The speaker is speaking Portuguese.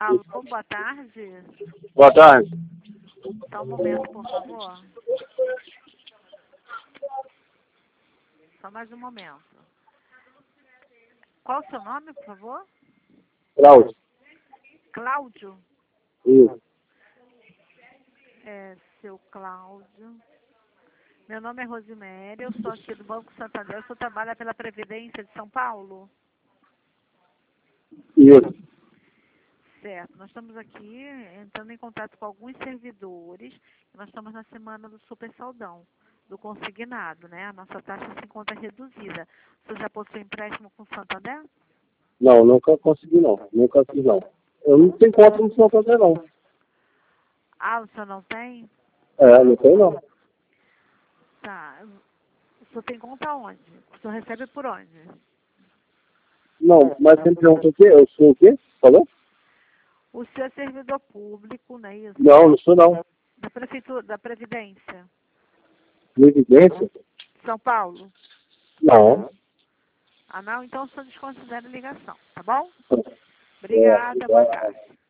Alô, boa tarde. Boa tarde. Só um momento, por favor. Só mais um momento. Qual o seu nome, por favor? Cláudio. Cláudio? Isso. Seu Cláudio. Meu nome é Rosiméria, eu sou aqui do Banco Santander. O senhor trabalha pela Previdência de São Paulo? Isso. Certo. Nós estamos aqui entrando em contato com alguns servidores. Nós estamos na semana do Super Saldão, do consignado, né? A nossa taxa se encontra reduzida. O senhor já possui empréstimo com o Santander? Não, nunca consegui não. Nunca fiz não. Eu não tenho conta no Santander não. Ah, o senhor não tem? Não tenho não. Tá. O senhor tem conta onde? O senhor recebe por onde? Não, mas você me perguntou o quê? Eu sou o quê? Falou? O senhor é servidor público, não é isso? Não, não sou não. Da Prefeitura, da Previdência. Previdência? São Paulo? Não. Ah, não? Então o senhor desconsidera a ligação, tá bom? Obrigada, boa tarde.